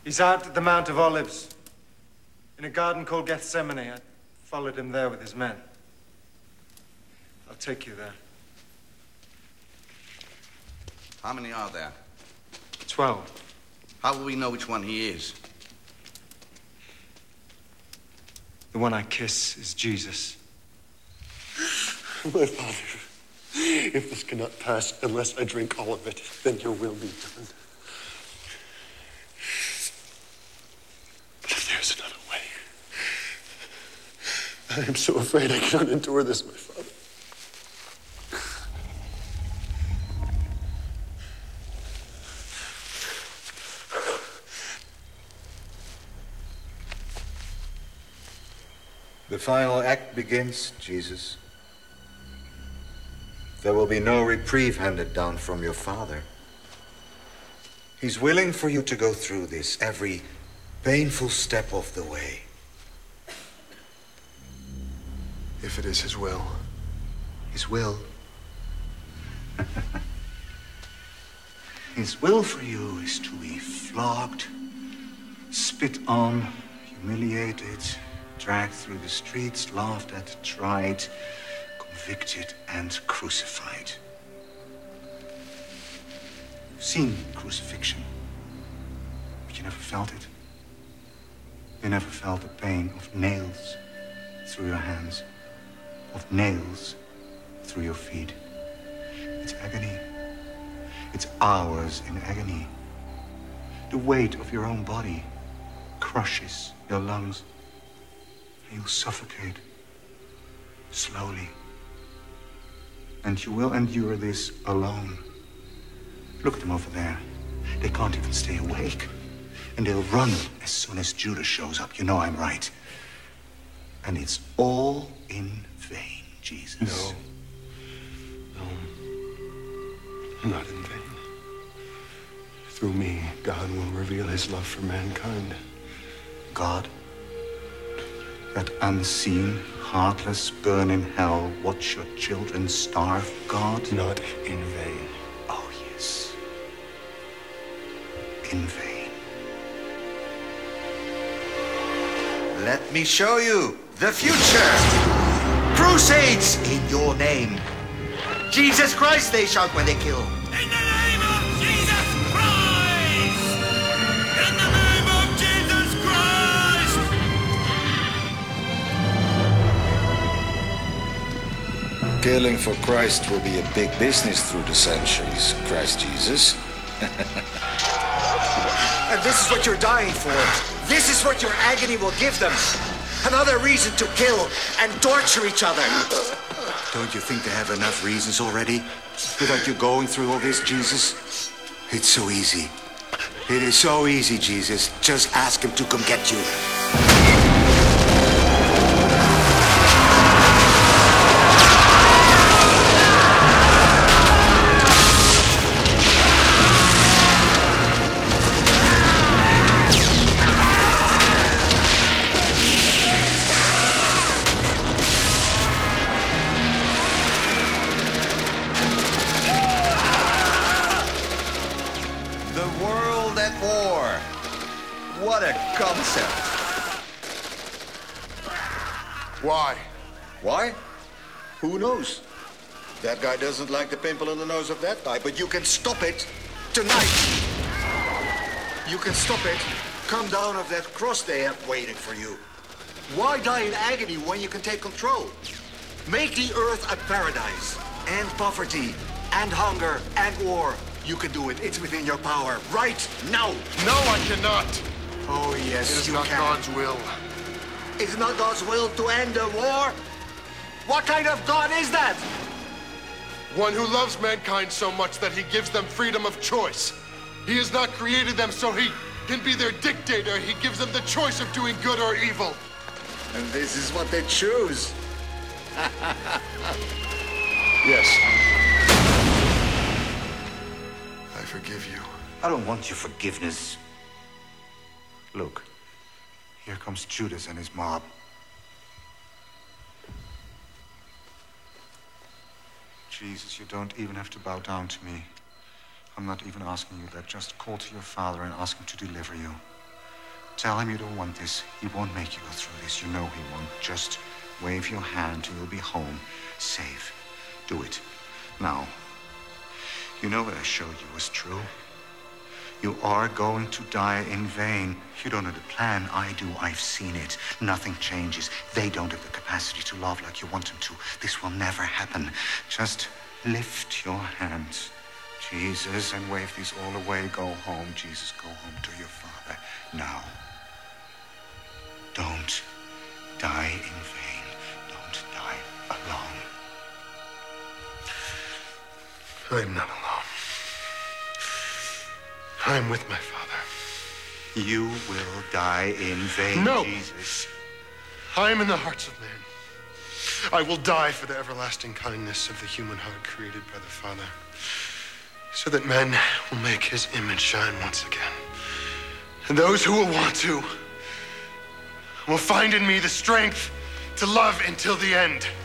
He's out at the Mount of Olives, in a garden called Gethsemane. I followed him there with his men. I'll take you there. How many are there? 12. How will we know which one he is? The one I kiss is Jesus. My father, if this cannot pass unless I drink all of it, then your will be done. But there's another way. I am so afraid I cannot endure this, my father. The final act begins, Jesus. There will be no reprieve handed down from your Father. He's willing for you to go through this every painful step of the way. If it is his will. His will? His will for you is to be flogged, spit on, humiliated, dragged through the streets, laughed at, tried, convicted, and crucified. You've seen crucifixion, but you never felt it. You never felt the pain of nails through your hands, of nails through your feet. It's agony. It's hours in agony. The weight of your own body crushes your lungs. You'll suffocate slowly. And you will endure this alone. Look at them over there. They can't even stay awake. And they'll run as soon as Judas shows up. You know I'm right. And it's all in vain, Jesus. No, not in vain. Through me, God will reveal his love for mankind. God? That unseen, heartless burn in hell, watch your children starve, God? Not in vain. Oh, yes. In vain. Let me show you the future. Crusades in your name. Jesus Christ, they shout when they kill. In the name of Jesus Christ! In the name of Jesus Christ! Killing for Christ will be a big business through the centuries, Christ Jesus. And this is what you're dying for. This is what your agony will give them. Another reason to kill and torture each other. Don't you think they have enough reasons already? Without you going through all this, Jesus? It's so easy. It is so easy, Jesus. Just ask him to come get you. Why? Why? Who knows? That guy doesn't like the pimple in the nose of that guy, but you can stop it tonight. You can stop it. Come down off that cross they have waiting for you. Why die in agony when you can take control? Make the earth a paradise. End poverty, and hunger, and war. You can do it. It's within your power. Right now. No, I cannot. Oh, yes, It is you not can. God's will. Is it not God's will to end the war? What kind of God is that? One who loves mankind so much that he gives them freedom of choice. He has not created them so he can be their dictator. He gives them the choice of doing good or evil. And this is what they choose. Yes. I forgive you. I don't want your forgiveness. Look, here comes Judas and his mob. Jesus, you don't even have to bow down to me. I'm not even asking you that. Just call to your Father and ask him to deliver you. Tell him you don't want this. He won't make you go through this. You know he won't. Just wave your hand and you'll be home, safe. Do it. Now, you know what I showed you was true. You are going to die in vain. You don't know the plan. I do. I've seen it. Nothing changes. They don't have the capacity to love like you want them to. This will never happen. Just lift your hands, Jesus, and wave these all away. Go home, Jesus. Go home to your Father. Now. Don't die in vain. Don't die alone. I'm not alone. I'm with my Father. You will die in vain, No. Jesus. I am in the hearts of men. I will die for the everlasting kindness of the human heart created by the Father, so that men will make his image shine once again. And those who will want to will find in me the strength to love until the end.